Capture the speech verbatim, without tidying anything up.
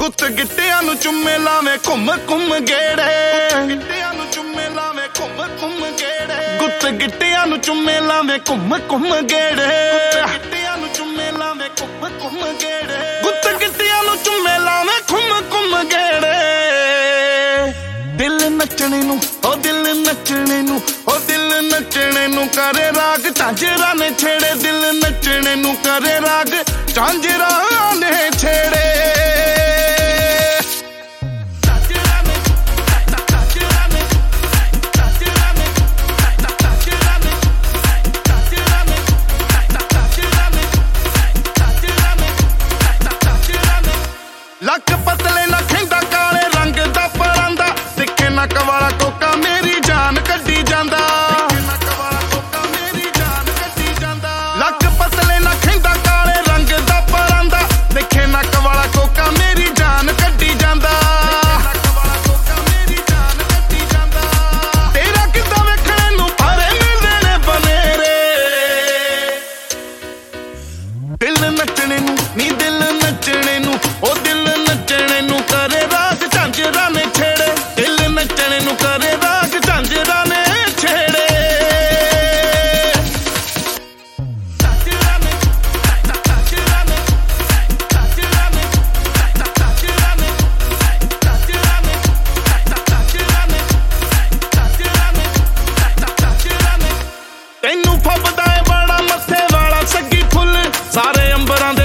ਗੁੱਤ ਗਿੱਟਿਆਂ ਨੂੰ ਚੁੰਮੇ ਲਾਵੇਂ ਘੁੰਮ ਘੁੰਮ ਗੇੜੇ, ਗਿੱਟਿਆਂ ਨੂੰ ਚੁੰਮੇ ਲਾਵੇਂ ਘੁੰਮ ਘੁੰਮ ਗੇੜੇ, ਗੁੱਤ ਗਿੱਟਿਆਂ ਨੂੰ ਚੁੰਮੇ ਲਾਵੇਂ ਘੁੰਮ ਘੁੰਮ ਗੇੜੇ, ਗਿੱਟਿਆਂ ਨੂੰ ਚੁੰਮੇ ਲਾਵੇਂ ਘੁੰਮ ਘੁੰਮ ਗੇੜੇ, ਗੁੱਤ ਗਿੱਟਿਆਂ ਨੂੰ ਚੁੰਮੇ ਲਾਵੇਂ ਘੁੰਮ ਘੁੰਮ ਗੇੜੇ। ਦਿਲ ਨੱਚਣੇ ਨੂੰ ਓ ਦਿਲ ਨੱਚਣੇ ਨੂੰ ਓ ਦਿਲ ਨੱਚਣੇ ਨੂੰ ਕਰੇ ਰਾਗ ਝਾਂਜਰਾਂ ਨੇ ਛੇੜੇ, ਦਿਲ ਨੱਚਣੇ ਨੂੰ ਕਰੇ ਰਾਗ ਝਾਂਜਰਾਂ ਨੇ ਛੇੜੇ। ਲੱਕ ਪਤਲੇ ਨਾ ਖੈਂਦਾ ਕਾਲੇ ਰੰਗ ਦਾ ਪਰਾਂਦਾ, ਸਿੱਖੇ ਨੱਕ ਵਾਲਾ ਕੋਕਾ ਮੇਰੀ ਜਾਨ ਕੱਢੀ ਜਾਂਦਾ, ਨੱਕ ਵਾਲਾ ਕੋਕਾ ਮੇਰੀ ਜਾਨ ਕੱਢੀ ਜਾਂਦਾ। ਲੱਕ ਪਤਲੇ ਨਾ ਖੈਂਦਾ ਕਾਲੇ ਰੰਗ ਦਾ ਪਰਾਂਦਾ, ਸਿੱਖੇ ਨੱਕ ਵਾਲਾ ਕੋਕਾ ਮੇਰੀ ਜਾਨ ਕੱਢੀ ਜਾਂਦਾ, ਨੱਕ ਵਾਲਾ ਕੋਕਾ ਮੇਰੀ ਜਾਨ ਕੱਢੀ ਜਾਂਦਾ। ਤੇਰਾ ਕਿੱਦਾਂ ਵੇਖਣੇ ਨੂੰ ਫਾਰੇ ਮਿਲਦੇ ਨੇ ਬਨੇਰੇ, ਦਿਲ ਨੱਚਣੇ ਨੂੰ ਨੀ ਦਿਲ ਨੱਚਣੇ ਨੂੰ ਓ ਦਿਲ ਨੱਚਣੇ ਨੂੰ ਕਰੇ ਰਾਗ ਝਾਂਜਰਾਂ ਨੇ ਛੇੜੇ, ਦਿਲ ਨੱਚਣੇ ਨੂੰ ਕਰੇ ਰਾਗ ਝਾਂਜਰਾਂ ਨੇ ਛੇੜੇ। ਤੈਨੂੰ ਫੱਬਦਾ ਏ ਬੜਾ ਮੱਥੇ ਵਾਲਾ ਸੱਗੀ ਫੁੱਲ, ਸਾਰੇ ਅੰਬਰਾਂ